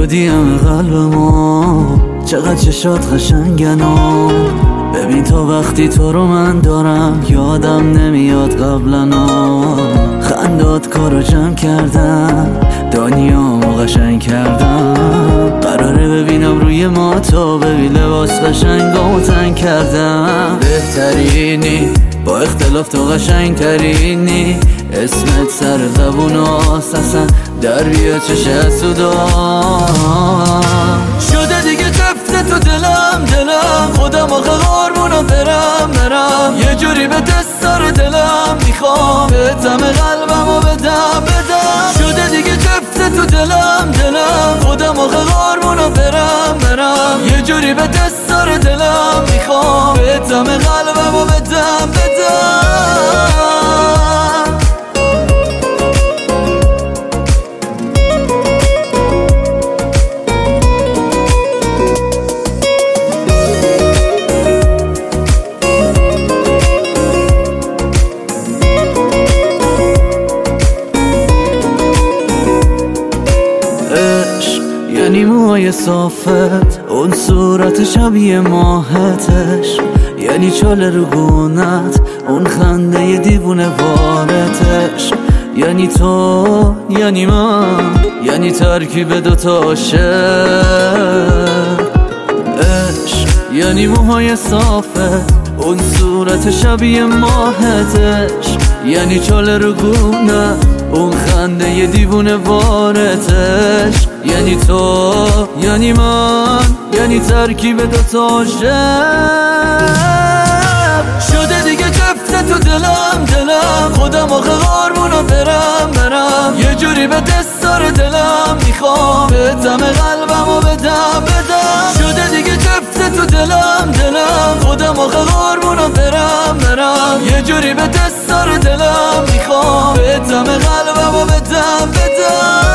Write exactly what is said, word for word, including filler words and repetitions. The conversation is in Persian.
شدیم قلب ما، چقدر چشات قشنگن و ببین تو وقتی تو رو من دارم یادم نمیاد قبلنا. خندات کارو جمع کردم، دنیامو قشنگ کردم. قراره ببینم روی ما تو، ببین لباس قشنگامو تنگ کردم. بهترینی با اختلاف تو قشنگ ترینی، اسمت سر زبون هاست اصلا در بیا چش حسودا. شده دیگه جفت تو دلم دلم، خودم آخه قربونو برم برم. یه جوری به دستار دلم میخوام، به دم قلبمو بدم بدم. شده دیگه جفت تو دلم دلم، خودم آخه قربونو برم برم. یه جوری به دستار دلم میخوام، به دم قلبمو بدم بدم. یعنی موهای صافت، اون صورت شبیه ماهتش، یعنی چاله رو گونت، اون خنده دیوونه وارتش. یعنی تو یعنی من، یعنی ترکیب دوتا عاشق. عشق یعنی موهای صافت، اون صورت شبیه ماهتش، یعنی چاله رو گونت، اون خنده دیوونه وارتش. یعنی تو یعنی من، یعنی ترکیب دوتا عاشق. شده دیگه جفت تو دلم دلم، خودم آخه قربونو برم برم. یه جوری به دستار دلم میخوام، به دم قلبمو بدم بدم. شده دیگه جفت تو دلم دلم، خودم آخه قربونو برم برم. یه جوری به دستار دلم میخوام، به دم قلبمو بدم بدم.